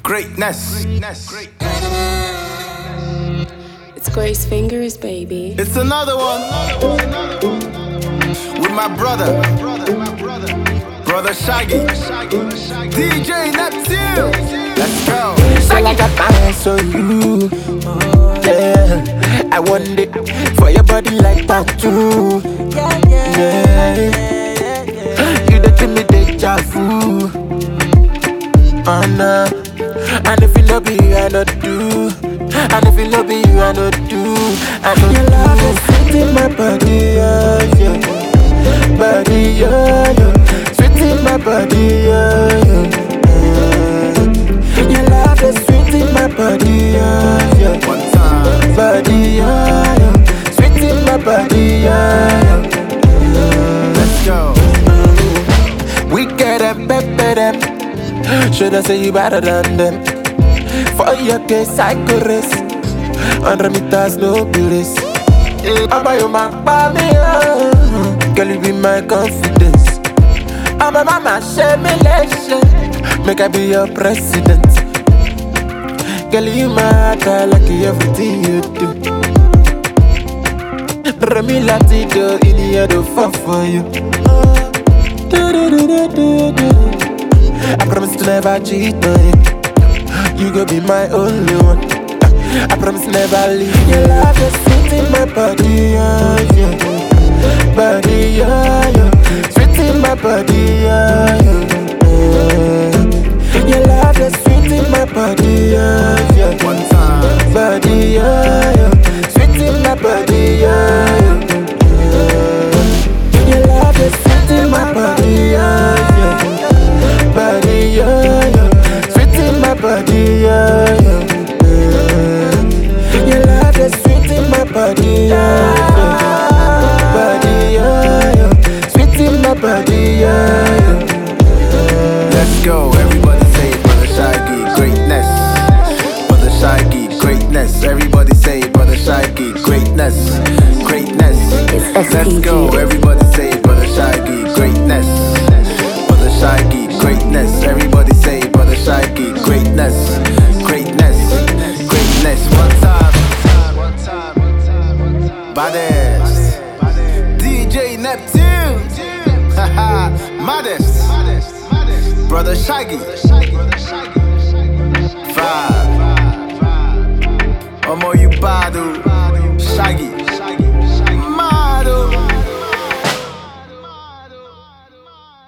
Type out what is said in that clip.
Greatness. It's Grace Fingers, baby. It's another one with my brother Shaggy, DJ Neptune. Let's go. Girl, I got my hands on you. Yeah, I want it for your body like tattoo. Yeah, you the give me deja vu. Oh no, and if it no be you, I not do. And if it no be you, I not do. I know your love is sweet in my body, yeah, yeah. Body, yeah, yeah. Sweet in my body, yeah, yeah. Your love is sweet in my body, yeah, yeah. One time. Body, yeah, yeah. Sweet in my body, yeah, yeah. Let's go. We get them, pepper them. Should I say you better than them? For your case, I could race 100 meters, no race. I'm by your man, by me, girl, you be my confidence. I'm a mama, share me lesson. Make I be your president. Girl, you matter like everything you do. Remy Latido, in the head of fun for you. I promise to never cheat on you. You gon' be my only one. I promise to never leave. Your love is sweet in my body, yeah, yeah. Body, yeah, yeah. Sweet in my body, yeah, yeah. Your love is sweet in my body, yeah, yeah. One time. Body, yeah, yeah. Sweet in my body, yeah, yeah. Your love is sweet in my body, yeah, yeah. Body, yeah, yeah. Sweet in my body, yeah, yeah. Your love is sweet in my body, yeah, yeah. Body, yeah, yeah. Sweet in my body, yeah, yeah. Let's go. Everybody say it, brother Shaggy, greatness. Brother Shaggy, greatness. Everybody say it, brother Shaggy, greatness. Greatness. Let's go. Everybody say it, brother Shaggy, greatness. Brother Shaggy, greatness. Everybody say it, brother Shaggy, greatness. Greatness. Greatness. One time. Baddest. DJ Neptune. Maddest. Brother Shaggy.